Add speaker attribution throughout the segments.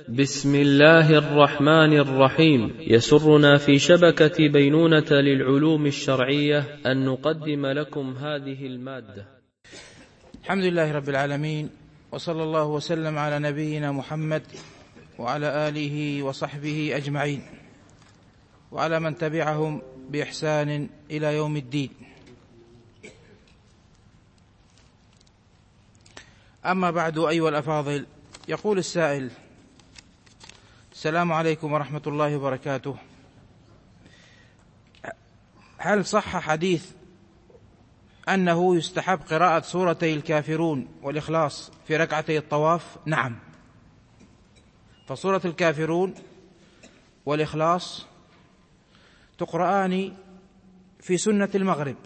Speaker 1: بسم الله الرحمن الرحيم. يسرنا في شبكة بينونة للعلوم الشرعية أن نقدم لكم هذه المادة.
Speaker 2: الحمد لله رب العالمين، وصلى الله وسلم على نبينا محمد وعلى آله وصحبه أجمعين، وعلى من تبعهم بإحسان إلى يوم الدين. أما بعد، أيها الأفاضل، يقول السائل: السلام عليكم ورحمة الله وبركاته. هل صح حديث أنه يستحب قراءة سورتي الكافرون والإخلاص في ركعتي الطواف؟ نعم، فسورة الكافرون والإخلاص تقرآن في سنة المغرب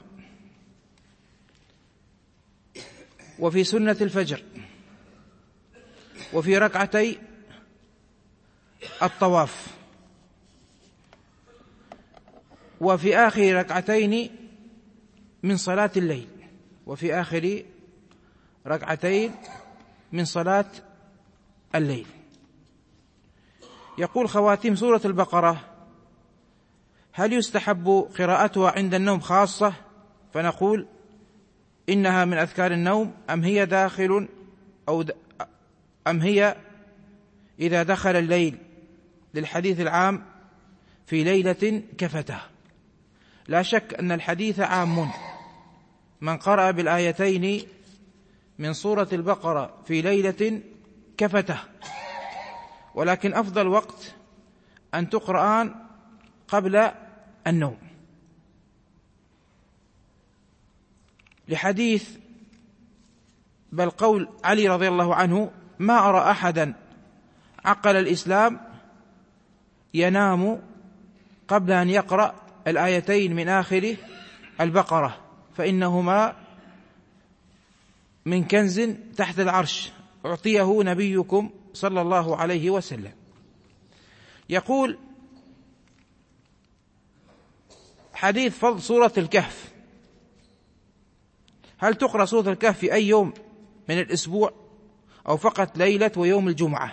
Speaker 2: وفي سنة الفجر وفي ركعتي الطواف وفي آخر ركعتين من صلاة الليل وفي آخر ركعتين من صلاة الليل. يقول: خواتيم سورة البقرة هل يستحب قراءتها عند النوم خاصة؟ فنقول إنها من أذكار النوم، أم هي إذا دخل الليل، للحديث العام في ليلة كفته. لا شك أن الحديث عام، من قرأ بالآيتين من سورة البقرة في ليلة كفته، ولكن أفضل وقت أن تقرآن قبل النوم، لحديث بل قول علي رضي الله عنه: ما أرى أحدا عقل الإسلام ينام قبل أن يقرأ الآيتين من آخر البقرة، فإنهما من كنز تحت العرش أعطيه نبيكم صلى الله عليه وسلم. يقول: حديث فضل سورة الكهف، هل تقرأ سورة الكهف في أي يوم من الأسبوع أو فقط ليلة ويوم الجمعة؟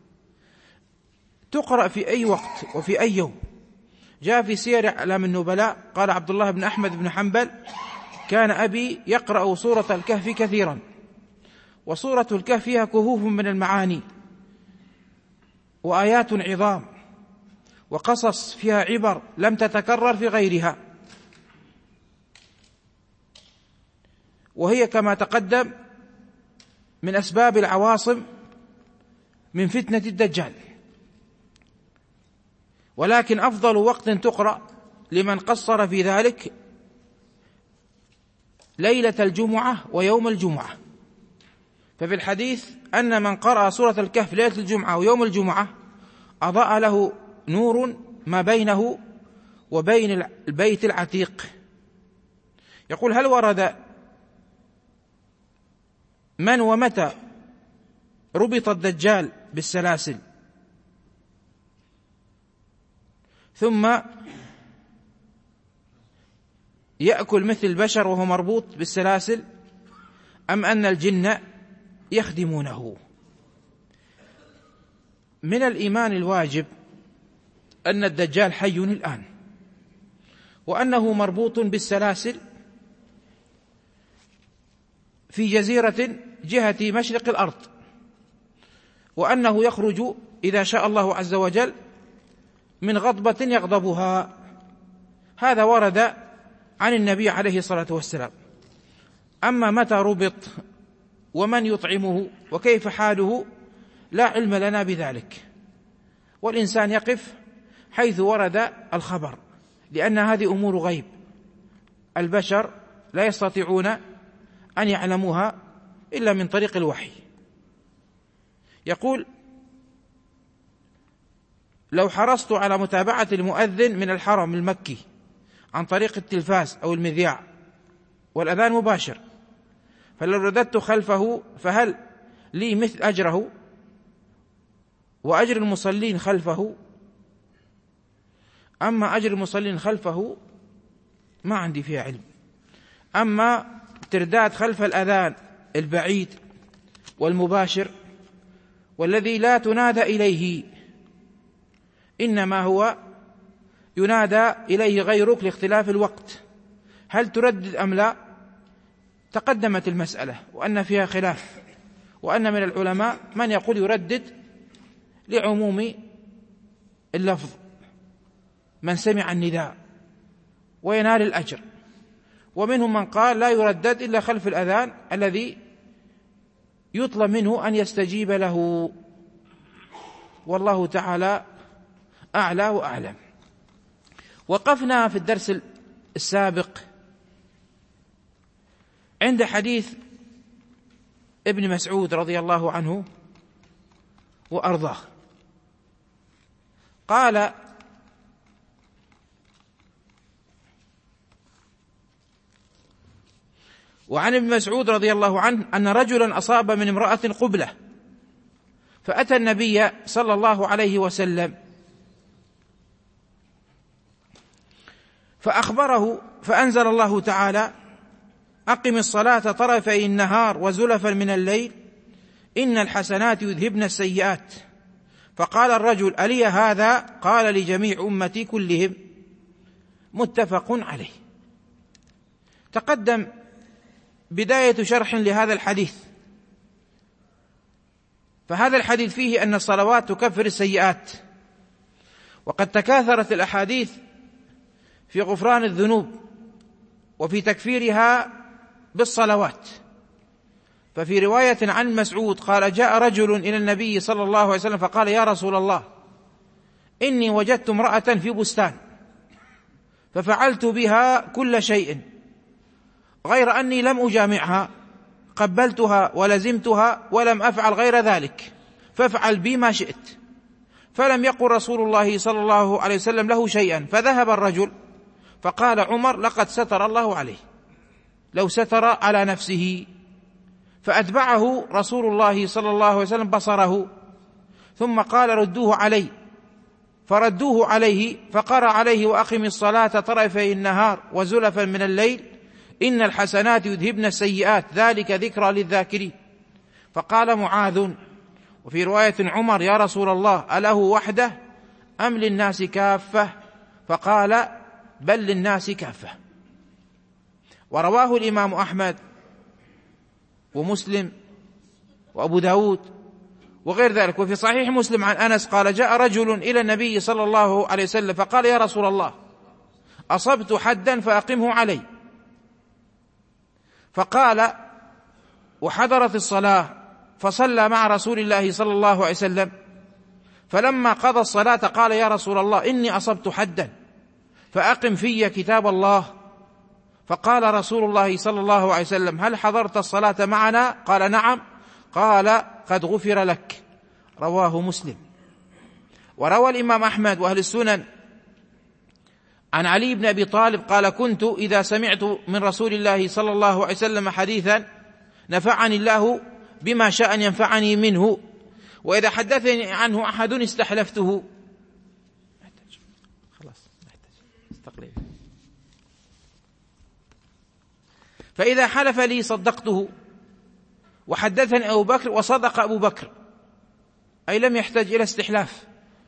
Speaker 2: تقرأ في أي وقت وفي أي يوم. جاء في سير أعلام النبلاء قال عبد الله بن أحمد بن حنبل: كان أبي يقرأ سورة الكهف كثيرا، وسورة الكهف فيها كهوف من المعاني وآيات عظام وقصص فيها عبر لم تتكرر في غيرها، وهي كما تقدم من أسباب العواصم من فتنة الدجال. ولكن أفضل وقت تقرأ لمن قصر في ذلك ليلة الجمعة ويوم الجمعة. ففي الحديث أن من قرأ سورة الكهف ليلة الجمعة ويوم الجمعة أضاء له نور ما بينه وبين البيت العتيق. يقول: هل ورد من ومتى ربط الدجال بالسلاسل ثم يأكل مثل البشر وهو مربوط بالسلاسل، أم أن الجن يخدمونه؟ من الإيمان الواجب أن الدجال حي الآن، وأنه مربوط بالسلاسل في جزيرة جهة مشرق الأرض، وأنه يخرج إذا شاء الله عز وجل من غضبة يغضبها. هذا ورد عن النبي عليه الصلاة والسلام. أما متى ربط ومن يطعمه وكيف حاله لا علم لنا بذلك، والإنسان يقف حيث ورد الخبر، لأن هذه أمور غيب البشر لا يستطيعون أن يعلموها إلا من طريق الوحي. يقول: لو حرصت على متابعة المؤذن من الحرم المكي عن طريق التلفاز أو المذياع والأذان مباشر، فلو رددت خلفه فهل لي مثل أجره وأجر المصلين خلفه؟ أما أجر المصلين خلفه ما عندي فيها علم. أما ترداد خلف الأذان البعيد والمباشر والذي لا تنادى إليه، إنما هو ينادى إليه غيرك لاختلاف الوقت، هل تردد أم لا؟ تقدمت المسألة وأن فيها خلاف، وأن من العلماء من يقول يردد لعموم اللفظ من سمع النداء وينال الأجر، ومنهم من قال لا يردد إلا خلف الأذان الذي يطلب منه أن يستجيب له، والله تعالى أعلى وأعلم. وقفنا في الدرس السابق عند حديث ابن مسعود رضي الله عنه وأرضاه، قال: وعن ابن مسعود رضي الله عنه أن رجلا أصاب من امرأة قبلة، فأتى النبي صلى الله عليه وسلم فأخبره، فأنزل الله تعالى: أقم الصلاة طرفي النهار وزلفا من الليل إن الحسنات يذهبن السيئات. فقال الرجل: ألي هذا؟ قال: لجميع أمتي كلهم. متفق عليه. تقدم بداية شرح لهذا الحديث، فهذا الحديث فيه أن الصلوات تكفر السيئات، وقد تكاثرت الأحاديث في غفران الذنوب وفي تكفيرها بالصلوات. ففي رواية عن مسعود قال: جاء رجل إلى النبي صلى الله عليه وسلم فقال: يا رسول الله، إني وجدت امرأة في بستان ففعلت بها كل شيء غير أني لم أجامعها، قبلتها ولزمتها ولم أفعل غير ذلك، فافعل بي ما شئت. فلم يقل رسول الله صلى الله عليه وسلم له شيئا، فذهب الرجل. فقال عمر: لقد ستر الله عليه، لو ستر على نفسه. فأتبعه رسول الله صلى الله عليه وسلم بصره، ثم قال: ردوه علي. فردوه عليه، فقرأ عليه: وأقم الصلاة طرفي النهار وزلفا من الليل إن الحسنات يذهبن السيئات ذلك ذكرى للذاكرين. فقال معاذ، وفي رواية عمر: يا رسول الله، أله وحده أم للناس كافة؟ فقال: بل للناس كافة. ورواه الإمام أحمد ومسلم وأبو داود وغير ذلك. وفي صحيح مسلم عن أنس قال: جاء رجل إلى النبي صلى الله عليه وسلم فقال: يا رسول الله، أصبت حدا فأقمه علي. فقال: وحضرت الصلاة فصلى مع رسول الله صلى الله عليه وسلم، فلما قضى الصلاة قال: يا رسول الله، إني أصبت حدا فأقم في كتاب الله. فقال رسول الله صلى الله عليه وسلم: هل حضرت الصلاة معنا؟ قال: نعم. قال: قد غفر لك. رواه مسلم. وروى الإمام أحمد وأهل السنن عن علي بن أبي طالب قال: كنت إذا سمعت من رسول الله صلى الله عليه وسلم حديثا نفعني الله بما شاء أن ينفعني منه، وإذا حدثني عنه أحد استحلفته. فإذا حلف لي صدقته. وحدثني أبو بكر وصدق أبو بكر، أي لم يحتج إلى استحلاف،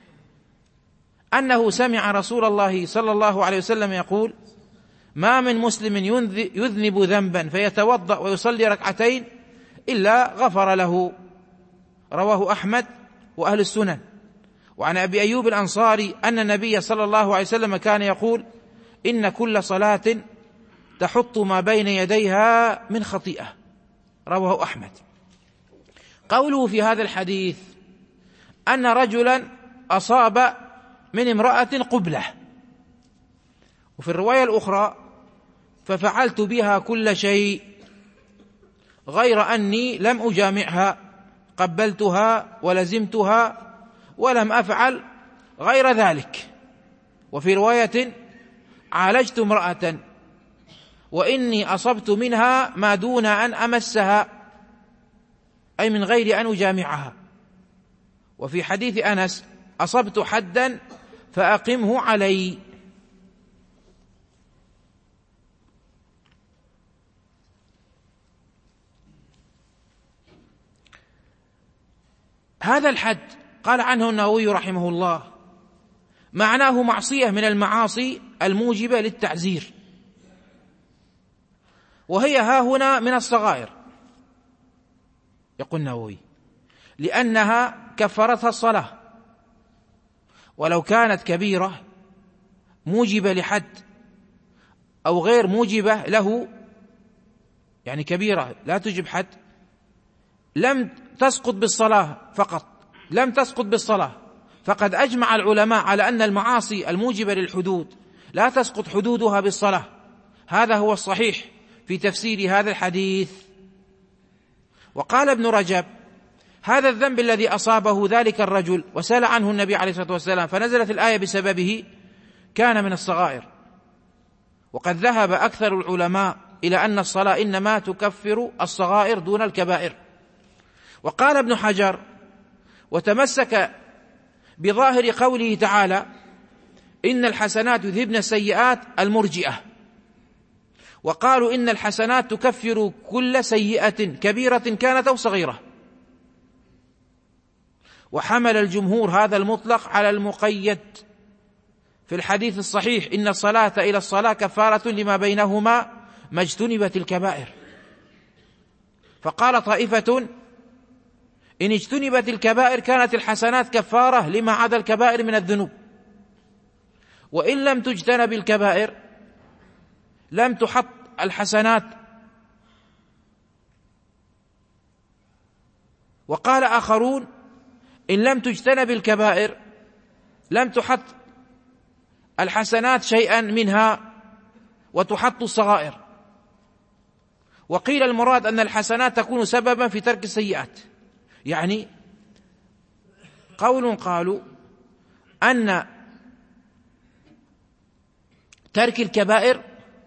Speaker 2: أنه سمع رسول الله صلى الله عليه وسلم يقول: ما من مسلم يذنب ذنبا فيتوضأ ويصلي ركعتين إلا غفر له. رواه أحمد وأهل السنن. وعن أبي أيوب الأنصاري أن النبي صلى الله عليه وسلم كان يقول: إن كل صلاة تحط ما بين يديها من خطيئة. رواه أحمد. قوله في هذا الحديث أن رجلا أصاب من امرأة قبلة، وفي الرواية الأخرى: ففعلت بها كل شيء غير أني لم أجامعها، قبلتها ولزمتها ولم أفعل غير ذلك. وفي رواية: عالجت امرأة وإني أصبت منها ما دون أن أمسها، أي من غير أن أجامعها. وفي حديث أنس: أصبت حدا فأقمه علي. هذا الحد قال عنه النووي رحمه الله معناه معصية من المعاصي الموجبة للتعزير، وهي ها هنا من الصغائر، يقول النووي، لأنها كفرتها الصلاة، ولو كانت كبيرة موجبة لحد أو غير موجبة له، يعني كبيرة لا تجب حد، لم تسقط بالصلاة فقط، لم تسقط بالصلاة. فقد أجمع العلماء على أن المعاصي الموجبة للحدود لا تسقط حدودها بالصلاة. هذا هو الصحيح في تفسير هذا الحديث. وقال ابن رجب: هذا الذنب الذي أصابه ذلك الرجل وسأل عنه النبي عليه الصلاة والسلام فنزلت الآية بسببه كان من الصغائر. وقد ذهب أكثر العلماء إلى أن الصلاة إنما تكفر الصغائر دون الكبائر. وقال ابن حجر: وتمسك بظاهر قوله تعالى: إن الحسنات يذهبن السيئات، المرجئة، وقالوا إن الحسنات تكفر كل سيئة كبيرة كانت أو صغيرة. وحمل الجمهور هذا المطلق على المقيد في الحديث الصحيح: إن الصلاة إلى الصلاة كفارة لما بينهما ما اجتنبت الكبائر. فقال طائفة: إن اجتنبت الكبائر كانت الحسنات كفارة لما عدا الكبائر من الذنوب، وإن لم تجتنب الكبائر لم تحط الحسنات. وقال آخرون: إن لم تجتنب الكبائر لم تحط الحسنات شيئا منها وتحط الصغائر. وقيل المراد أن الحسنات تكون سببا في ترك السيئات، يعني قالوا أن ترك الكبائر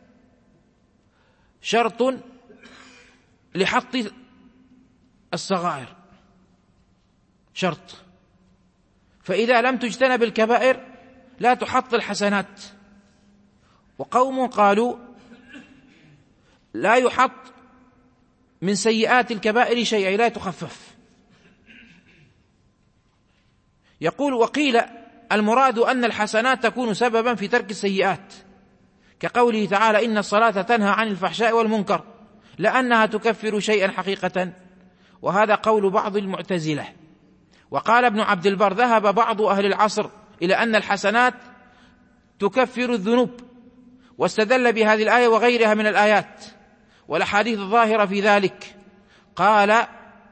Speaker 2: شرط لحط الصغائر، شرط، فإذا لم تجتنب الكبائر لا تحط الحسنات. وقوم قالوا لا يحط من سيئات الكبائر شيء، لا تخفف. يقول: وقيل المراد أن الحسنات تكون سببا في ترك السيئات، كقوله تعالى: إن الصلاة تنهى عن الفحشاء والمنكر، لأنها تكفر شيئا حقيقة. وهذا قول بعض المعتزلة. وقال ابن عبد البر: ذهب بعض أهل العصر إلى أن الحسنات تكفر الذنوب، واستدل بهذه الآية وغيرها من الآيات والأحاديث الظاهرة في ذلك. قال: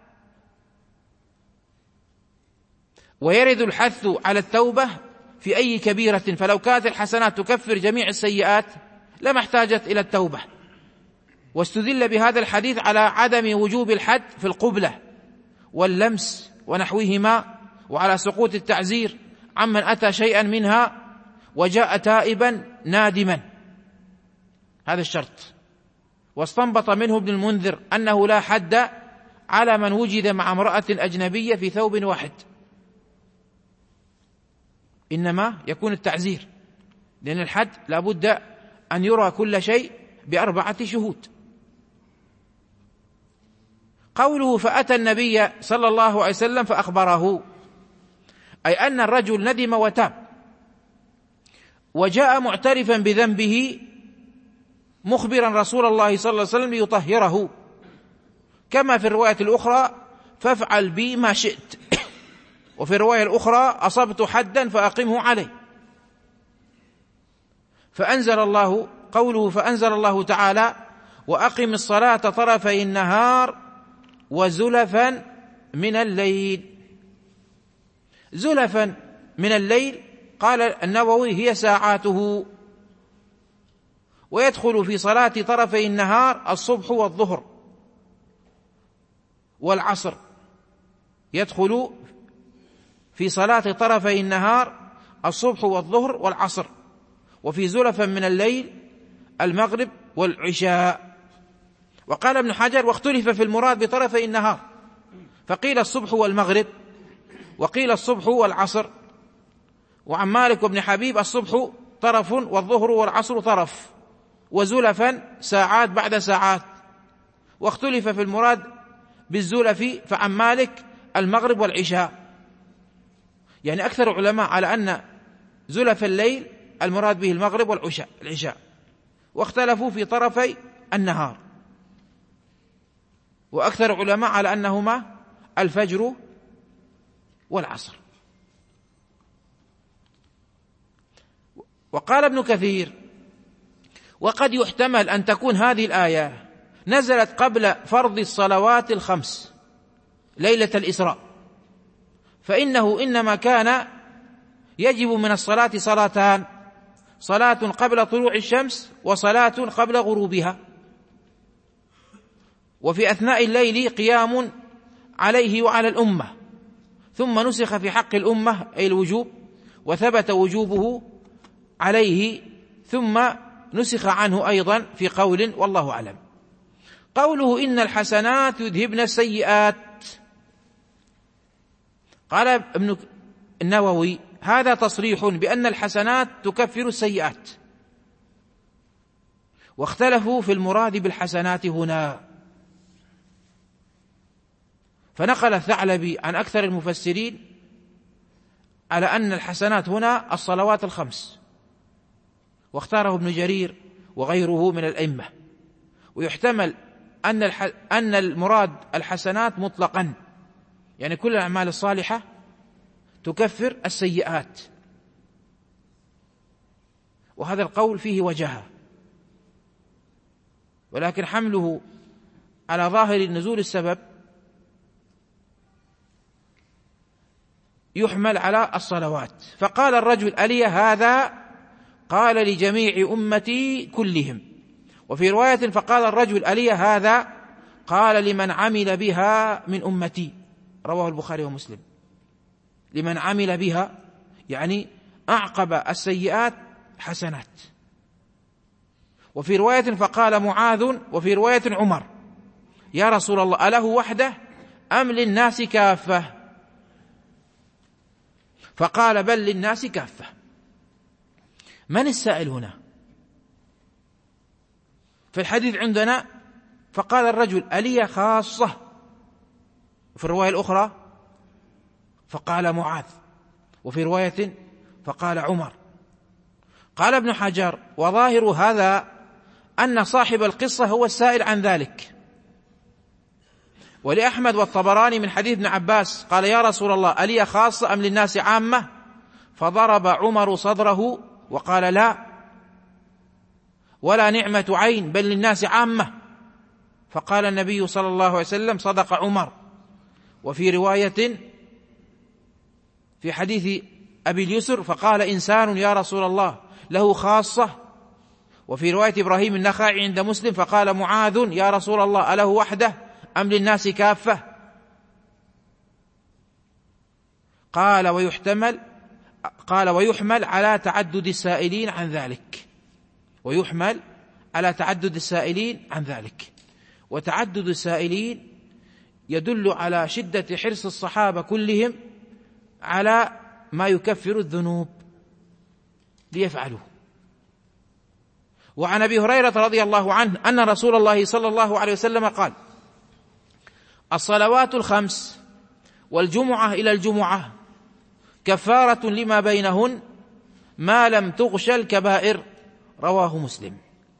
Speaker 2: ويرد الحث على التوبة في أي كبيرة، فلو كانت الحسنات تكفر جميع السيئات لما احتاجت إلى التوبة. واستدل بهذا الحديث على عدم وجوب الحد في القبلة واللمس ونحوهما، وعلى سقوط التعزير عمن أتى شيئا منها وجاء تائبا نادما، هذا الشرط. واستنبط منه ابن المنذر أنه لا حد على من وجد مع امرأة أجنبية في ثوب واحد، إنما يكون التعزير، لأن الحد لا بد أن يرى كل شيء ب4 شهود. قوله: فأتى النبي صلى الله عليه وسلم فأخبره، أي أن الرجل ندم وتاب وجاء معترفا بذنبه مخبرا رسول الله صلى الله عليه وسلم ليطهره، كما في الرواية الأخرى: فافعل بي ما شئت، وفي الرواية الأخرى: أصبت حدا فأقمه عليه. فأنزل الله، قوله: فأنزل الله تعالى: وأقم الصلاة طرفي النهار وزلفا من الليل. زلفا من الليل قال النووي هي ساعاته، ويدخل في صلاة طرفي النهار الصبح والظهر والعصر، يدخل في صلاة طرفي النهار الصبح والظهر والعصر، وفي زلفا من الليل المغرب والعشاء. وقال ابن حجر: واختلف في المراد بطرفي النهار، فقيل الصبح والمغرب، وقيل الصبح والعصر. وعن مالك وابن حبيب: الصبح طرف والظهر والعصر طرف، وزلفا ساعات بعد ساعات. واختلف في المراد بالزلف، فعن مالك: المغرب والعشاء. يعني أكثر العلماء على أن زلف الليل المراد به المغرب والعشاء، واختلفوا في طرفي النهار، وأكثر العلماء على أنهما الفجر والعصر. وقال ابن كثير: وقد يحتمل أن تكون هذه الآية نزلت قبل فرض الصلوات الخمس ليلة الإسراء، فإنه إنما كان يجب من الصلاة صلاتان: صلاة قبل طلوع الشمس وصلاة قبل غروبها، وفي أثناء الليل قيام عليه وعلى الأمة، ثم نسخ في حق الأمة أي الوجوب، وثبت وجوبه عليه، ثم نسخ عنه أيضا في قول والله أعلم. قوله إن الحسنات يذهبن السيئات، قال ابن النووي: هذا تصريح بأن الحسنات تكفر السيئات، واختلفوا في المراد بالحسنات هنا، فنقل الثعلبي عن أكثر المفسرين على أن الحسنات هنا الصلوات الخمس، واختاره ابن جرير وغيره من الأئمة. ويحتمل أن المراد الحسنات مطلقا، يعني كل الأعمال الصالحة تكفر السيئات، وهذا القول فيه وجهة، ولكن حمله على ظاهر نزول السبب يحمل على الصلوات. فقال الرجل: ألي هذا؟ قال: لجميع أمتي كلهم. وفي رواية: فقال الرجل: ألي هذا؟ قال: لمن عمل بها من أمتي. رواه البخاري ومسلم. لمن عمل بها يعني أعقب السيئات حسنات. وفي رواية: فقال معاذ، وفي رواية عمر: يا رسول الله أله وحده أم للناس كافة؟ فقال: بل للناس كافة. من السائل هنا؟ في الحديث عندنا فقال الرجل: ألي خاصة، وفي الرواية الأخرى فقال معاذ، وفي رواية فقال عمر. قال ابن حجر: وظاهر هذا أن صاحب القصة هو السائل عن ذلك. ولأحمد والطبراني من حديث ابن عباس قال: يا رسول الله ألي خاصة أم للناس عامة؟ فضرب عمر صدره وقال: لا، ولا نعمة عين، بل للناس عامة. فقال النبي صلى الله عليه وسلم: صدق عمر. وفي رواية في حديث أبي اليسر فقال: إنسان يا رسول الله له خاصة. وفي رواية إبراهيم النخعي عند مسلم فقال معاذ: يا رسول الله أله وحده أم للناس كافة؟ قال: ويحمل على تعدد السائلين عن ذلك. ويحمل على تعدد السائلين عن ذلك. وتعدد السائلين يدل على شدة حرص الصحابة كلهم على ما يكفر الذنوب ليفعلوه. وعن أبي هريرة رضي الله عنه أن رسول الله صلى الله عليه وسلم قال: الصلوات الخمس والجمعة إلى الجمعة كفارة لما بينهن ما لم تغش الكبائر. رواه مسلم.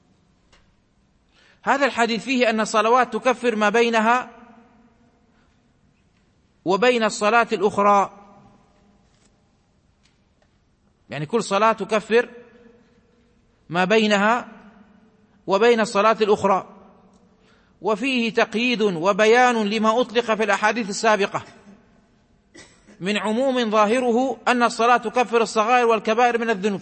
Speaker 2: هذا الحديث فيه أن الصلوات تكفر ما بينها وبين الصلاة الأخرى، يعني كل صلاة تكفر ما بينها وبين الصلاة الأخرى. وفيه تقييد وبيان لما أطلق في الأحاديث السابقة من عموم ظاهره أن الصلاة تكفر الصغائر والكبائر من الذنوب،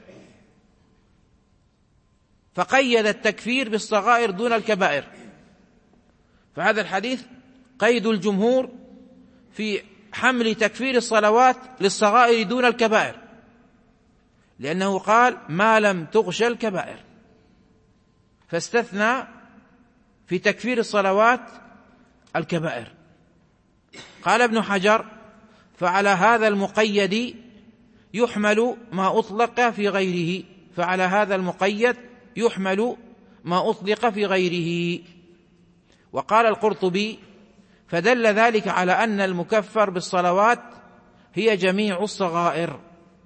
Speaker 2: فقيد التكفير بالصغائر دون الكبائر. فهذا الحديث قيد الجمهور في حمل تكفير الصلوات للصغائر دون الكبائر، لأنه قال: ما لم تغش الكبائر، فاستثنى في تكفير الصلوات الكبائر. قال ابن حجر: فعلى هذا المقيد يحمل ما أطلق في غيره. فعلى هذا المقيد يحمل ما أطلق في غيره. وقال القرطبي: فدل ذلك على أن المكفر بالصلوات هي جميع الصغائر.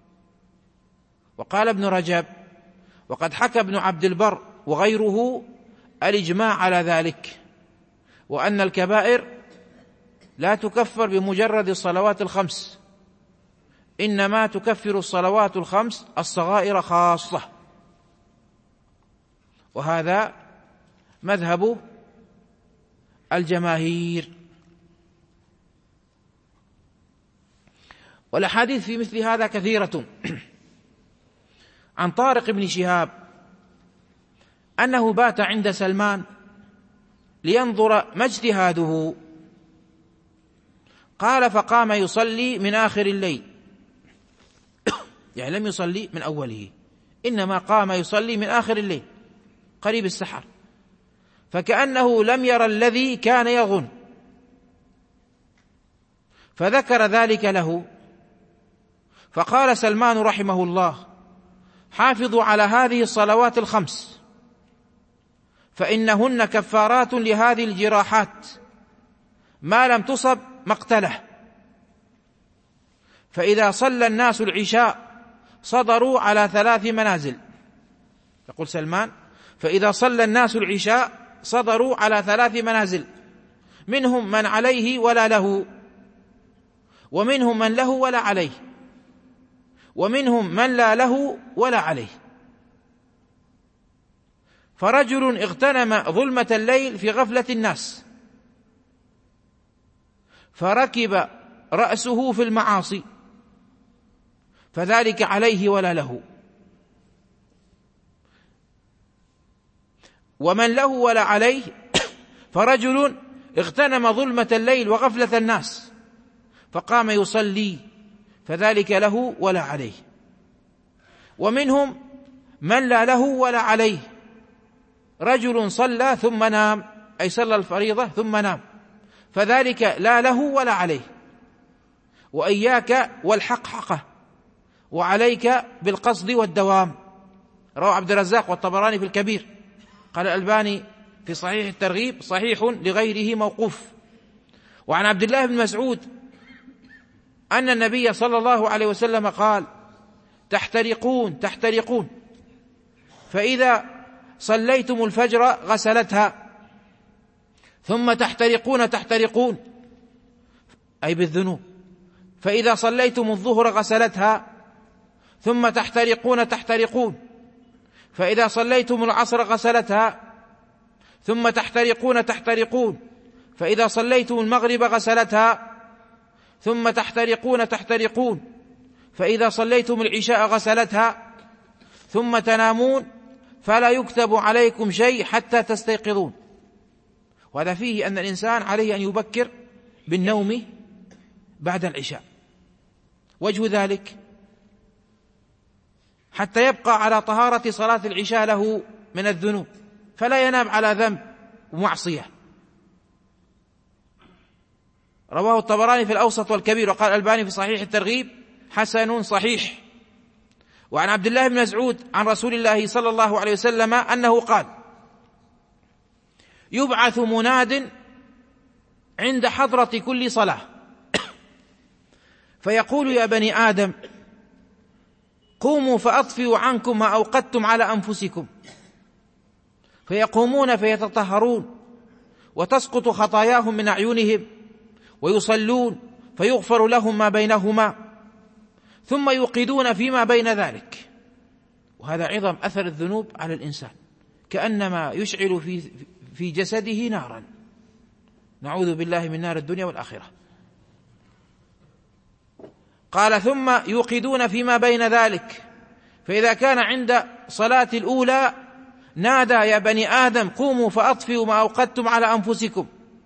Speaker 2: وقال ابن رجب: وقد حكى ابن عبد البر وغيره الإجماع على ذلك، وأن الكبائر لا تكفر بمجرد الصلوات الخمس، إنما تكفر الصلوات الخمس الصغائر خاصة، وهذا مذهب الجماهير. والأحاديث في مثل هذا كثيرة. عن طارق بن شهاب أنه بات عند سلمان لينظر ما اجتهاده، قال: فقام يصلي من آخر الليل، يعني لم يصلي من أوله، إنما قام يصلي من آخر الليل قريب السحر، فكأنه لم ير الذي كان يظن، فذكر ذلك له، فقال سلمان رحمه الله: حافظوا على هذه الصلوات الخمس، فإنهن كفارات لهذه الجراحات ما لم تصب مقتله. فإذا صلى الناس العشاء صدروا على 3 منازل. يقول سلمان: فإذا صلى الناس العشاء صدروا على 3 منازل، منهم من عليه ولا له، ومنهم من له ولا عليه، ومنهم من لا له ولا عليه. فرجل اغتنم ظلمة الليل في غفلة الناس، فركب رأسه في المعاصي، فذلك عليه ولا له. ومن له ولا عليه: فرجل اغتنم ظلمة الليل وغفلة الناس فقام يصلي، فذلك له ولا عليه. ومنهم من لا له ولا عليه: رجل صلى ثم نام، أي صلى الفريضة ثم نام، فذلك لا له ولا عليه. وإياك والحقحقة، وعليك بالقصد والدوام. رواه عبد الرزاق والطبراني في الكبير. قال الألباني في صحيح الترغيب: صحيح لغيره موقوف. وعن عبد الله بن مسعود أن النبي صلى الله عليه وسلم قال: تحترقون تحترقون، فإذا صليتم الفجر غسلتها، ثم تحترقون تحترقون، أي بالذنوب، فإذا صليتم الظهر غسلتها، ثم تحترقون تحترقون، فإذا صليتم العصر غسلتها، ثم تحترقون تحترقون، فإذا صليتم المغرب غسلتها، ثم تحترقون تحترقون، فإذا صليتم العشاء غسلتها، ثم تنامون فلا يكتب عليكم شيء حتى تستيقظون. وهذا فيه أن الإنسان عليه أن يبكر بالنوم بعد العشاء. وجه ذلك حتى يبقى على طهارة صلاة العشاء له من الذنوب، فلا ينام على ذنب ومعصية. رواه الطبراني في الأوسط والكبير، وقال الألباني في صحيح الترغيب: حسن صحيح. وعن عبد الله بن مسعود عن رسول الله صلى الله عليه وسلم أنه قال: يبعث مناد عند حضرة كل صلاة فيقول: يا بني آدم، قوموا فأطفئوا عنكم ما أوقدتم على أنفسكم. فيقومون فيتطهرون، وتسقط خطاياهم من أعينهم، ويصلون فيغفر لهم ما بينهما، ثم يوقدون فيما بين ذلك. وهذا عظم أثر الذنوب على الإنسان، كأنما يشعل في جسده نارا، نعوذ بالله من نار الدنيا والآخرة. قال: ثم يوقدون فيما بين ذلك، فإذا كان عند صلاة الأولى نادى: يا بني آدم، قوموا فأطفئوا ما أوقدتم على أنفسكم.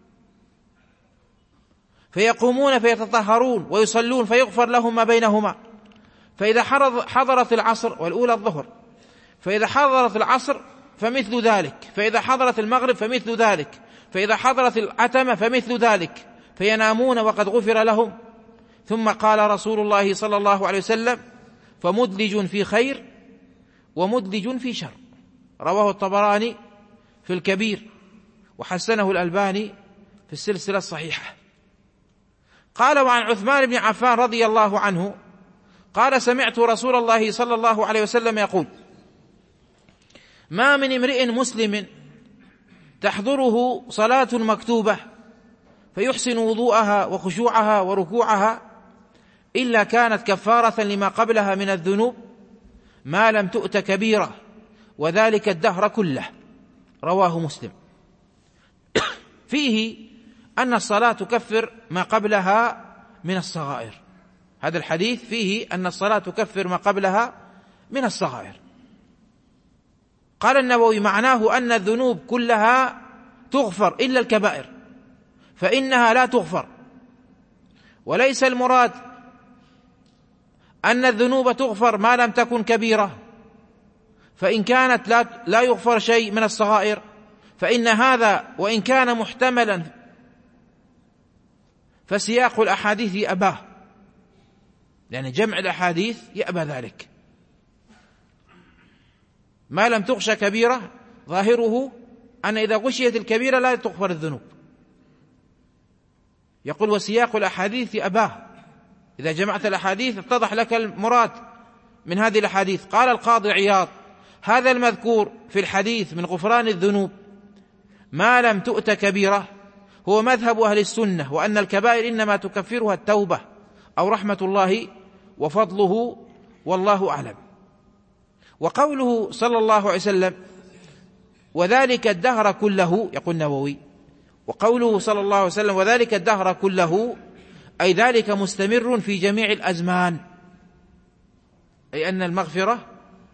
Speaker 2: فيقومون فيتطهرون ويصلون فيغفر لهم ما بينهما. فإذا حضرت العصر، والأولى الظهر، فإذا حضرت العصر فمثل ذلك، فإذا حضرت المغرب فمثل ذلك، فإذا حضرت العتمة فمثل ذلك، فينامون وقد غفر لهم. ثم قال رسول الله صلى الله عليه وسلم: فمدلج في خير ومدلج في شر. رواه الطبراني في الكبير، وحسنه الألباني في السلسلة الصحيحة. قال: وعن عثمان بن عفان رضي الله عنه قال: سمعت رسول الله صلى الله عليه وسلم يقول: ما من امرئ مسلم تحضره صلاة مكتوبة فيحسن وضوءها وخشوعها وركوعها إلا كانت كفارة لما قبلها من الذنوب ما لم تؤت كبيرة، وذلك الدهر كله. رواه مسلم. فيه أن الصلاة تكفر ما قبلها من الصغائر. هذا الحديث فيه أن الصلاة تكفر ما قبلها من الصغائر. قال النووي: معناه أن الذنوب كلها تغفر إلا الكبائر فإنها لا تغفر، وليس المراد أن الذنوب تغفر ما لم تكن كبيرة، فإن كانت لا يغفر شيء من الصغائر فإن هذا وإن كان محتملا فسياق الأحاديث يأباه، لأن جمع الأحاديث يأبى ذلك. ما لم تغش كبيرة ظاهره أن إذا غشيت الكبيرة لا تغفر الذنوب. يقول: وسياق الأحاديث يأباه. إذا جمعت الأحاديث اتضح لك المراد من هذه الأحاديث. قال القاضي عياض: هذا المذكور في الحديث من غفران الذنوب ما لم تؤت كبيرة هو مذهب أهل السنة، وأن الكبائر إنما تكفرها التوبة أو رحمة الله وفضله، والله أعلم. وقوله صلى الله عليه وسلم: وذلك الدهر كله، يقول النووي: وقوله صلى الله عليه وسلم وذلك الدهر كله، أي ذلك مستمر في جميع الأزمان، أي أن المغفرة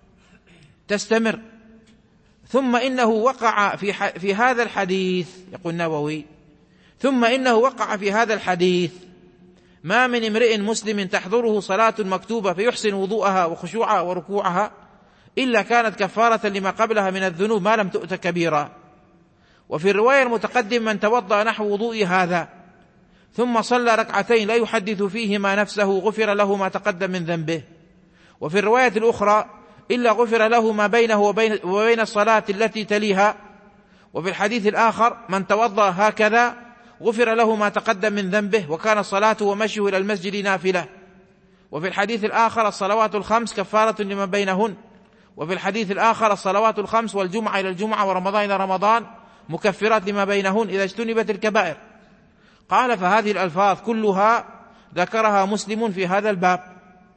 Speaker 2: تستمر. ثم إنه وقع في هذا الحديث، يقول النووي: ثم إنه وقع في هذا الحديث ما من امرئ مسلم تحضره صلاة مكتوبة فيحسن وضوءها وخشوعها وركوعها إلا كانت كفارة لما قبلها من الذنوب ما لم تؤت كبيرة. وفي الرواية المتقدم: من توضأ نحو وضوء هذا ثم صلى ركعتين لا يحدث فيهما نفسه غفر له ما تقدم من ذنبه. وفي الرواية الأخرى: إلا غفر له ما بينه وبين الصلاة التي تليها. وفي الحديث الآخر: من توضأ هكذا غفر له ما تقدم من ذنبه وكان صلاته ومشيه إلى المسجد نافلة. وفي الحديث الآخر: الصلوات الخمس كفارة لما بينهن. وفي الحديث الآخر: الصلوات الخمس والجمعة إلى الجمعة ورمضان إلى رمضان مكفرات لما بينهن إذا اجتنبت الكبائر. قال: فهذه الألفاظ كلها ذكرها مسلم في هذا الباب.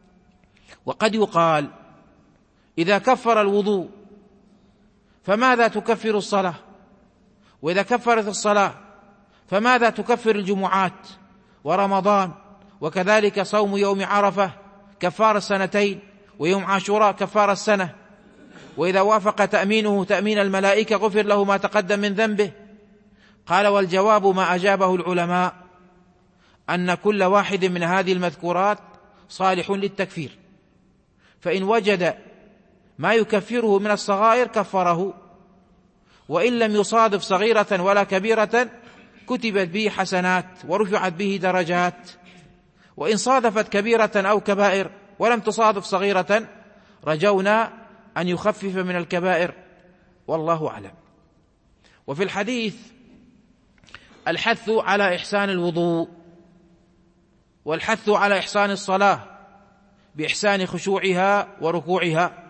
Speaker 2: وقد يقال: إذا كفر الوضوء فماذا تكفر الصلاة؟ وإذا كفرت الصلاة فماذا تكفر الجمعات ورمضان؟ وكذلك صوم يوم عرفة كفار السنتين، ويوم عاشوراء كفار السنة. وإذا وافق تأمينه تأمين الملائكة غفر له ما تقدم من ذنبه. قال: والجواب ما أجابه العلماء أن كل واحد من هذه المذكورات صالح للتكفير، فإن وجد ما يكفره من الصغائر كفره، وإن لم يصادف صغيرة ولا كبيرة كتبت به حسنات ورفعت به درجات، وإن صادفت كبيرة أو كبائر ولم تصادف صغيرة رجونا أن يخفف من الكبائر، والله أعلم. وفي الحديث الحث على إحسان الوضوء، والحث على إحسان الصلاة بإحسان خشوعها وركوعها.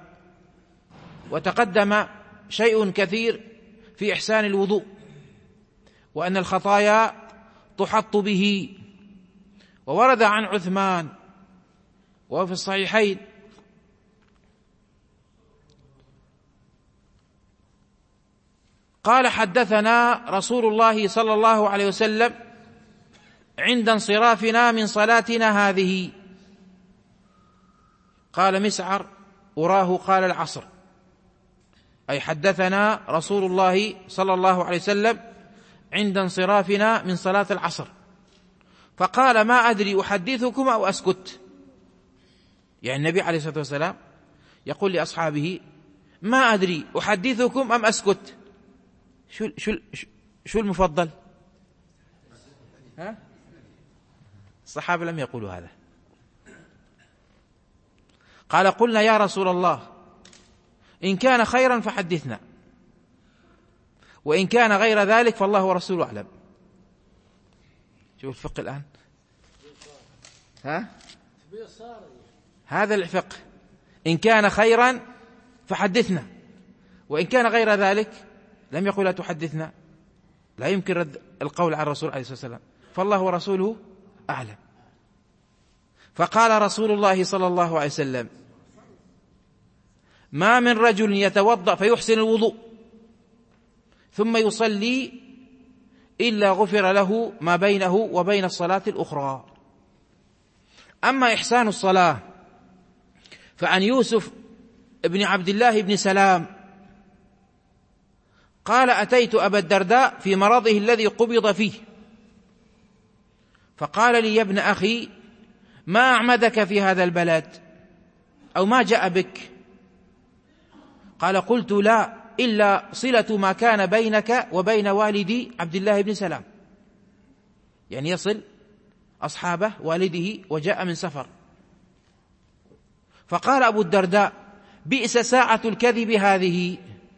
Speaker 2: وتقدم شيء كثير في إحسان الوضوء، وأن الخطايا تحط به. وورد عن عثمان وفي الصحيحين قال: حدثنا رسول الله صلى الله عليه وسلم عند انصرافنا من صلاتنا هذه. قال مسعر: أراه قال العصر، أي حدثنا رسول الله صلى الله عليه وسلم عند انصرافنا من صلاة العصر، فقال: ما أدري أحدثكم أو أسكت. يعني النبي عليه الصلاة والسلام يقول لأصحابه: ما أدري أحدثكم أم أسكت. شو المفضل؟ الصحابة لم يقولوا هذا. قال: قلنا يا رسول الله إن كان خيرا فحدثنا، وإن كان غير ذلك فالله ورسوله أعلم. شوف الفقه الآن، هذا الفقه. إن كان خيرا فحدثنا، وإن كان غير ذلك لم يقل لا تحدثنا. لا يمكن رد القول على الرسول عليه الصلاة والسلام، فالله ورسوله أعلم. فقال رسول الله صلى الله عليه وسلم: ما من رجل يتوضأ فيحسن الوضوء ثم يصلي إلا غفر له ما بينه وبين الصلاة الأخرى. أما إحسان الصلاة فعن يوسف بن عبد الله بن سلام قال: أتيت أبا الدرداء في مرضه الذي قبض فيه، فقال لي: يا ابن أخي، ما أعمدك في هذا البلد، أو ما جاء بك؟ قال: قلت: لا، إلا صلة ما كان بينك وبين والدي عبد الله بن سلام، يعني يصل أصحابه والده وجاء من سفر. فقال أبو الدرداء: بئس ساعة الكذب هذه،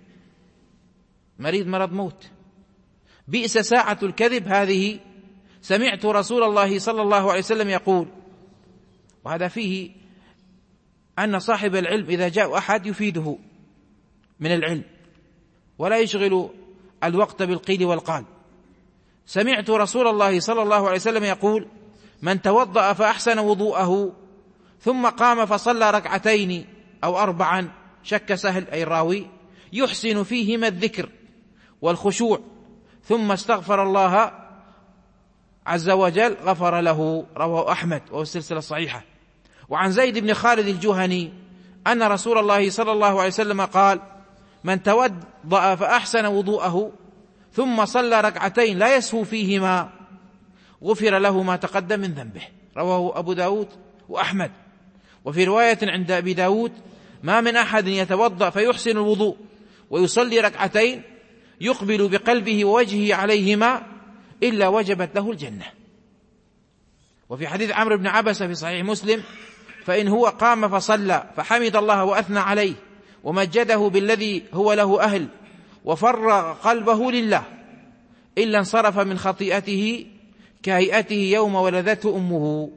Speaker 2: مريض مرض موت، بئس ساعة الكذب هذه، سمعت رسول الله صلى الله عليه وسلم يقول. وهذا فيه أن صاحب العلم إذا جاء أحد يفيده من العلم ولا يشغل الوقت بالقيل والقال. سمعت رسول الله صلى الله عليه وسلم يقول: من توضأ فأحسن وضوءه ثم قام فصلى ركعتين أو 4، شك سهل أي الراوي، يحسن فيهما الذكر والخشوع، ثم استغفر الله عز وجل غفر له. رواه أحمد وهو السلسلة الصحيحة. وعن زيد بن خالد الجهني أن رسول الله صلى الله عليه وسلم قال: من توضأ فأحسن وضوءه ثم صلى ركعتين لا يسهو فيهما غفر له ما تقدم من ذنبه. رواه أبو داود وأحمد. وفي رواية عند أبي داود: ما من أحد يتوضأ فيحسن الوضوء ويصلي ركعتين يقبل بقلبه ووجهه عليهما إلا وجبت له الجنة. وفي حديث عمرو بن عبسة في صحيح مسلم: فإن هو قام فصلى فحمد الله وأثنى عليه ومجده بالذي هو له أهل وفرغ قلبه لله إلا انصرف من خطيئته كهيئته يوم ولدته أمه.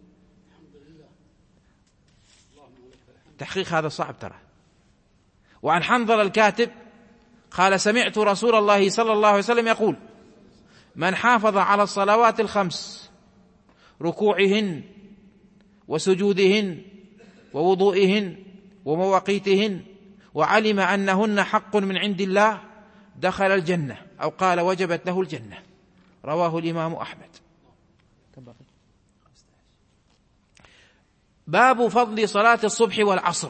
Speaker 2: تحقيق هذا صعب ترى. وعن حنظل الكاتب قال: سمعت رسول الله صلى الله عليه وسلم يقول: من حافظ على الصلوات الخمس، ركوعهن وسجودهن ووضوئهن ومواقيتهن، وعلم أنهن حق من عند الله، دخل الجنة، أو قال وجبت له الجنة. رواه الإمام أحمد. باب فضل صلاة الصبح والعصر.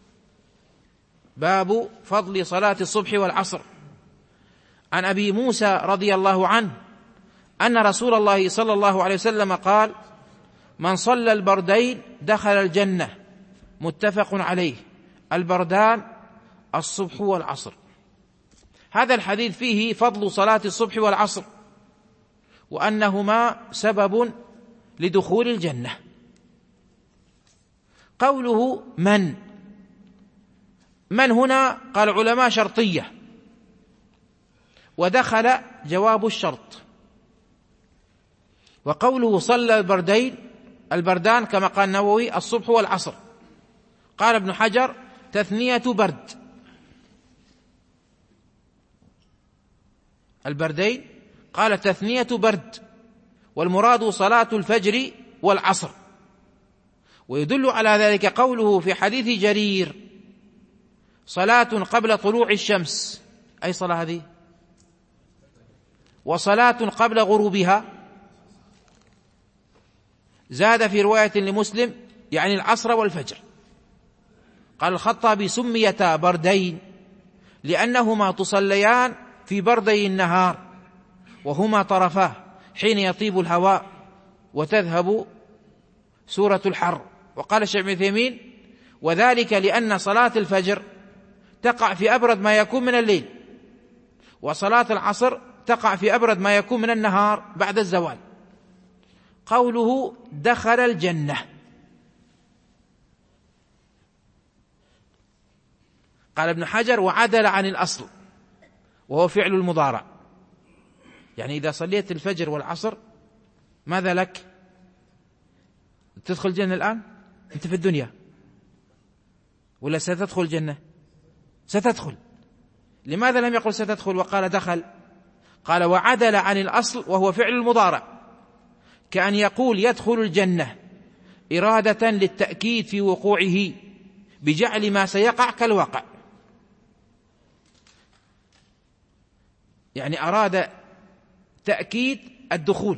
Speaker 2: باب فضل صلاة الصبح والعصر. عن أبي موسى رضي الله عنه أن رسول الله صلى الله عليه وسلم قال: من صلى البردين دخل الجنة. متفق عليه. البردان الصبح والعصر. هذا الحديث فيه فضل صلاة الصبح والعصر، وأنهما سبب لدخول الجنة. قوله من هنا قال علماء شرطية، ودخل جواب الشرط. وقوله صلى البردان كما قال النووي الصبح والعصر. قال ابن حجر تثنية برد، البردين قال تثنية برد، والمراد صلاة الفجر والعصر. ويدل على ذلك قوله في حديث جرير: صلاة قبل طلوع الشمس، أي صلاة هذه؟ وصلاة قبل غروبها. زاد في رواية لمسلم يعني العصر والفجر. قال الخطابي: سميتا بردين لأنهما تصليان في بردي النهار، وهما طرفاه حين يطيب الهواء وتذهب سورة الحر. وقال الشيخ ابن عثيمين: وذلك لأن صلاة الفجر تقع في أبرد ما يكون من الليل، وصلاة العصر تقع في أبرد ما يكون من النهار بعد الزوال. قوله دخل الجنة، قال ابن حجر: وعدل عن الأصل وهو فعل المضارع، يعني إذا صليت الفجر والعصر ماذا لك؟ تدخل الجنة الآن؟ أنت في الدنيا، ولا ستدخل الجنة؟ ستدخل. لماذا لم يقل ستدخل وقال دخل؟ قال وعدل عن الأصل وهو فعل المضارع، كأن يقول يدخل الجنة إرادة للتأكيد في وقوعه بجعل ما سيقع كالواقع، يعني أراد تأكيد الدخول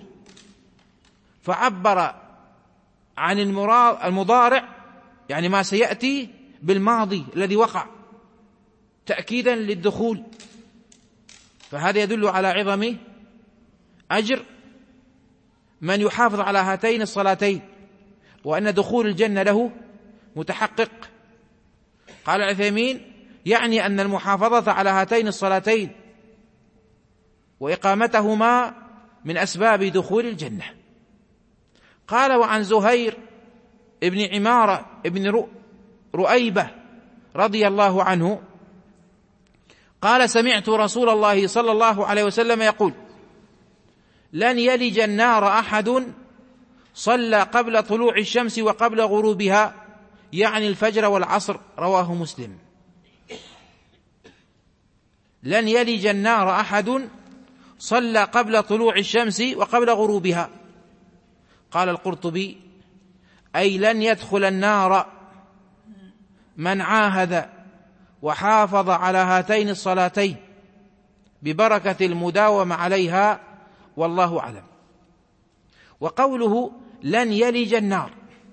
Speaker 2: فعبر عن المضارع، يعني ما سيأتي، بالماضي الذي وقع تأكيدا للدخول. فهذا يدل على عظم أجر من يحافظ على هاتين الصلاتين، وأن دخول الجنة له متحقق. قال العثيمين يعني أن المحافظة على هاتين الصلاتين وإقامتهما من أسباب دخول الجنة. قال وعن زهير ابن عمارة ابن رؤيبة رضي الله عنه قال سمعت رسول الله صلى الله عليه وسلم يقول لن يلج النار أحد صلى قبل طلوع الشمس وقبل غروبها، يعني الفجر والعصر. رواه مسلم. لن يلج النار أحد صلى قبل طلوع الشمس وقبل غروبها. قال القرطبي أي لن يدخل النار من عاهد وحافظ على هاتين الصلاتين ببركة المداومة عليها، والله أعلم. وقوله لن يلج النار،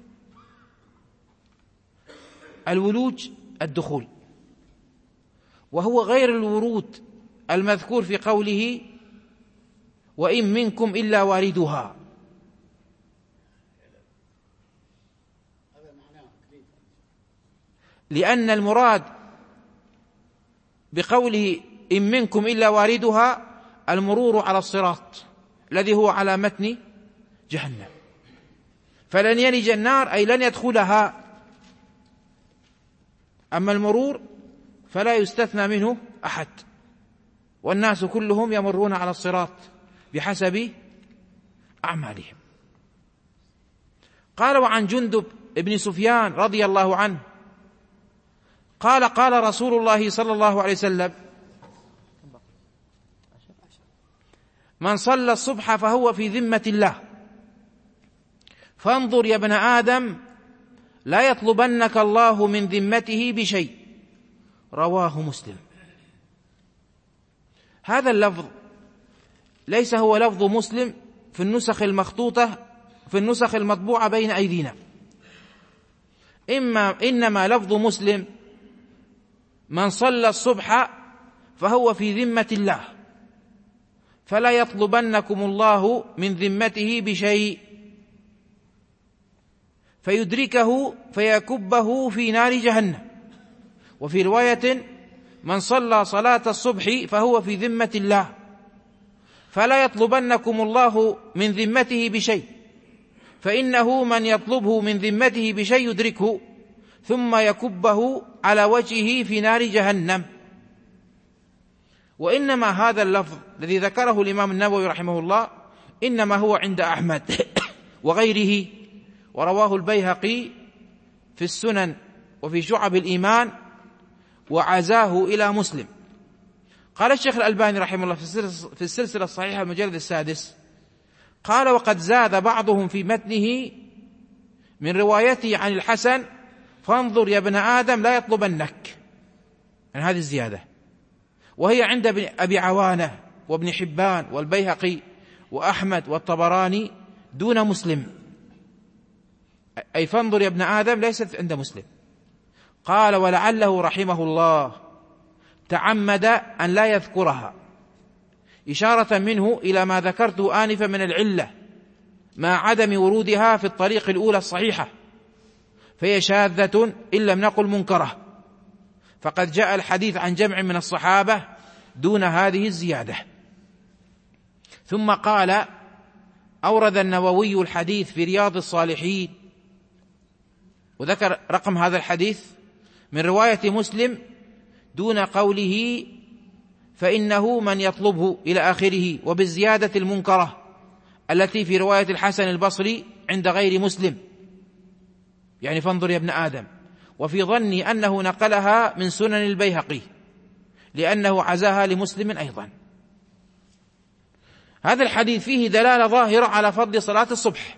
Speaker 2: الولوج الدخول، وهو غير الورود المذكور في قوله وإن منكم إلا واردها. لأن المراد بقوله إن منكم إلا واردها المرور على الصراط الذي هو على متن جهنم، فلن يلج النار أي لن يدخلها. أما المرور فلا يستثنى منه أحد، والناس كلهم يمرون على الصراط بحسب أعمالهم. قال وعن جندب ابن سفيان رضي الله عنه قال قال رسول الله صلى الله عليه وسلم من صلى الصبح فهو في ذمة الله، فانظر يا ابن آدم لا يطلبنك الله من ذمته بشيء. رواه مسلم. هذا اللفظ ليس هو لفظ مسلم في النسخ المخطوطة في النسخ المطبوعة بين أيدينا، إنما لفظ مسلم من صلى الصبح فهو في ذمة الله، فلا يطلبنكم الله من ذمته بشيء فيدركه فيكبه في نار جهنم. وفي رواية من صلى صلاة الصبح فهو في ذمة الله، فلا يطلبنكم الله من ذمته بشيء، فإنه من يطلبه من ذمته بشيء يدركه ثم يكبه على وجهه في نار جهنم. وإنما هذا اللفظ الذي ذكره الإمام النووي رحمه الله إنما هو عند أحمد وغيره، ورواه البيهقي في السنن وفي شعب الإيمان وعزاه إلى مسلم. قال الشيخ الألباني رحمه الله في السلسلة الصحيحة المجلد 6 قال وقد زاد بعضهم في متنه من روايته عن الحسن فانظر يا ابن آدم لا يطلبنك، يعني هذه الزيادة، وهي عند أبي عوانة وابن حبان والبيهقي وأحمد والطبراني دون مسلم، أي فانظر يا ابن آدم ليست عند مسلم. قال ولعله رحمه الله تعمد أن لا يذكرها إشارة منه إلى ما ذكرته آنفا من العلة مع عدم ورودها في الطريق الأولى الصحيحة، فهي شاذة إن لم نقل منكرة، فقد جاء الحديث عن جمع من الصحابة دون هذه الزيادة. ثم قال أورد النووي الحديث في رياض الصالحين، وذكر رقم هذا الحديث من رواية مسلم دون قوله فإنه من يطلبه إلى آخره، وبالزيادة المنكرة التي في رواية الحسن البصري عند غير مسلم، يعني فانظر يا ابن آدم، وفي ظني أنه نقلها من سنن البيهقي لأنه عزاها لمسلم أيضا. هذا الحديث فيه دلالة ظاهرة على فضل صلاة الصبح،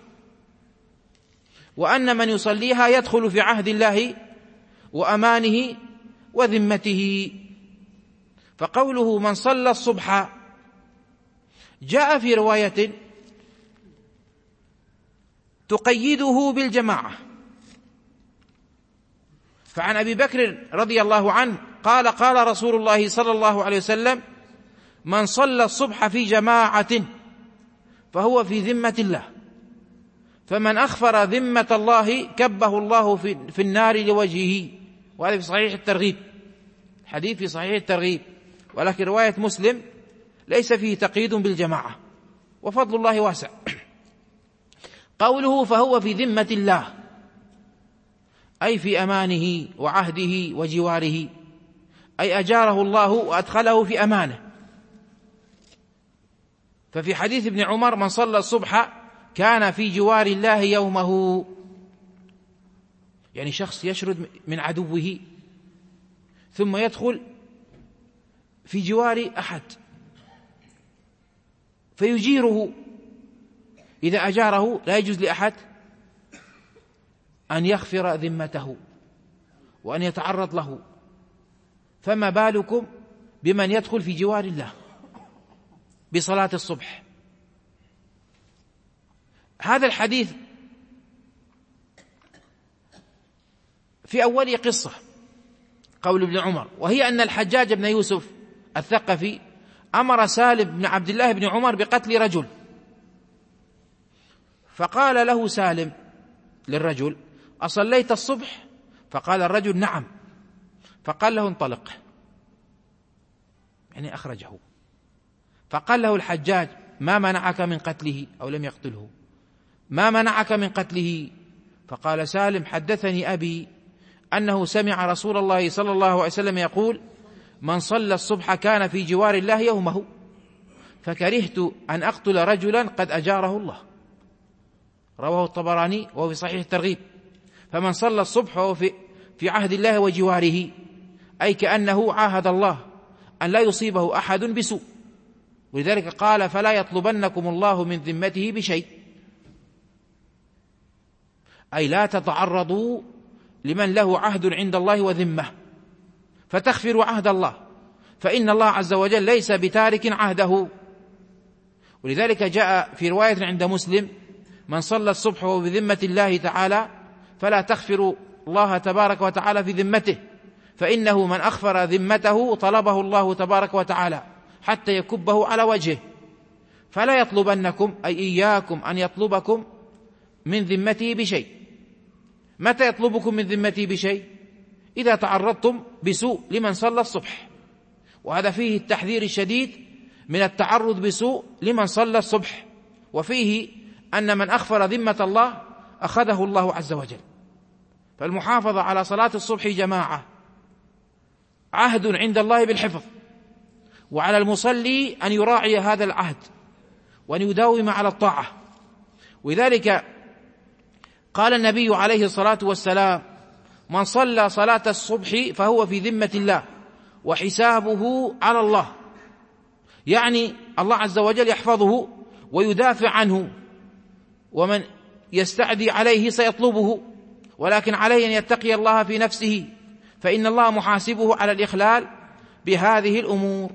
Speaker 2: وأن من يصليها يدخل في عهد الله وأمانه وذمته. فقوله من صلى الصبح جاء في رواية تقيده بالجماعة، فعن أبي بكر رضي الله عنه قال قال رسول الله صلى الله عليه وسلم من صلى الصبح في جماعة فهو في ذمة الله، فمن أخفر ذمة الله كبه الله في النار لوجهه. وهذا في صحيح الترغيب، حديث في صحيح الترغيب، ولكن رواية مسلم ليس فيه تقييد بالجماعة، وفضل الله واسع. قوله فهو في ذمة الله أي في أمانه وعهده وجواره، أي أجاره الله وأدخله في أمانه. ففي حديث ابن عمر من صلى الصبح كان في جوار الله يومه، يعني شخص يشرد من عدوه ثم يدخل في جوار أحد فيجيره، إذا أجاره لا يجوز لأحد أن يغفر ذمته وأن يتعرض له، فما بالكم بمن يدخل في جوار الله بصلاة الصبح. هذا الحديث في أول قصة قول ابن عمر، وهي أن الحجاج بن يوسف الثقفي أمر سالم بن عبد الله بن عمر بقتل رجل، فقال له سالم للرجل أصليت الصبح؟ فقال الرجل نعم، فقال له انطلق، يعني أخرجه. فقال له الحجاج ما منعك من قتله؟ أو لم يقتله، ما منعك من قتله؟ فقال سالم حدثني أبي أنه سمع رسول الله صلى الله عليه وسلم يقول من صلى الصبح كان في جوار الله يومه، فكرهت أن أقتل رجلا قد أجاره الله. رواه الطبراني وهو في صحيح الترغيب. فمن صلى الصبح وهو في عهد الله وجواره، أي كأنه عاهد الله أن لا يصيبه أحد بسوء، ولذلك قال فلا يطلبنكم الله من ذمته بشيء، أي لا تتعرضوا لمن له عهد عند الله وذمة فتخفروا عهد الله، فإن الله عز وجل ليس بتارك عهده. ولذلك جاء في رواية عند مسلم من صلى الصبح وهو بذمة الله تعالى فلا تخفر الله تبارك وتعالى في ذمته، فإنه من أخفر ذمته طلبه الله تبارك وتعالى حتى يكبه على وجهه. فلا يطلبنكم أي إياكم أن يطلبكم من ذمته بشيء. متى يطلبكم من ذمته بشيء؟ إذا تعرضتم بسوء لمن صلى الصبح، وهذا فيه التحذير الشديد من التعرض بسوء لمن صلى الصبح، وفيه أن من أخفر ذمة الله أخذه الله عز وجل. فالمحافظة على صلاة الصبح جماعة عهد عند الله بالحفظ، وعلى المصلي أن يراعي هذا العهد وأن يداوم على الطاعة. ولذلك قال النبي عليه الصلاة والسلام من صلى صلاة الصبح فهو في ذمة الله وحسابه على الله، يعني الله عز وجل يحفظه ويدافع عنه، ومن يستعدي عليه سيطلبه، ولكن عليه أن يتقي الله في نفسه، فإن الله محاسبه على الإخلال بهذه الأمور.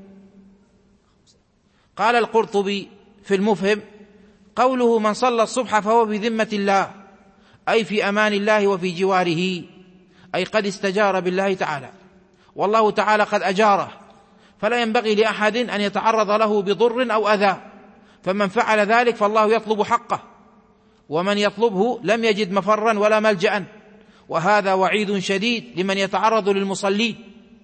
Speaker 2: قال القرطبي في المفهم قوله من صلى الصبح فهو بذمة الله أي في أمان الله وفي جواره، أي قد استجار بالله تعالى، والله تعالى قد أجاره، فلا ينبغي لأحد أن يتعرض له بضر أو أذى، فمن فعل ذلك فالله يطلب حقه، ومن يطلبه لم يجد مفرا ولا ملجأ. وهذا وعيد شديد لمن يتعرض للمصلين،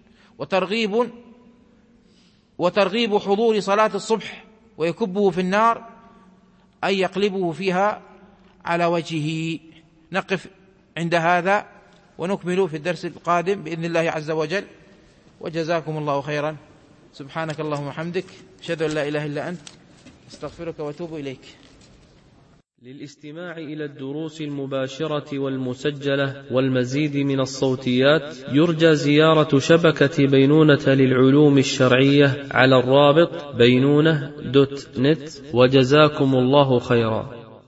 Speaker 2: وترغيب حضور صلاة الصبح ويكبه في النار أي يقلبه فيها على وجهه. نقف عند هذا ونكمل في الدرس القادم بإذن الله عز وجل، وجزاكم الله خيرا. سبحانك اللهم وبحمدك، أشهد أن لا إله إلا أنت، استغفرك وأتوب إليك.
Speaker 1: للاستماع إلى الدروس المباشرة والمسجلة والمزيد من الصوتيات يرجى زيارة شبكة بينونة للعلوم الشرعية على الرابط بينونة.net. وجزاكم الله خيرا.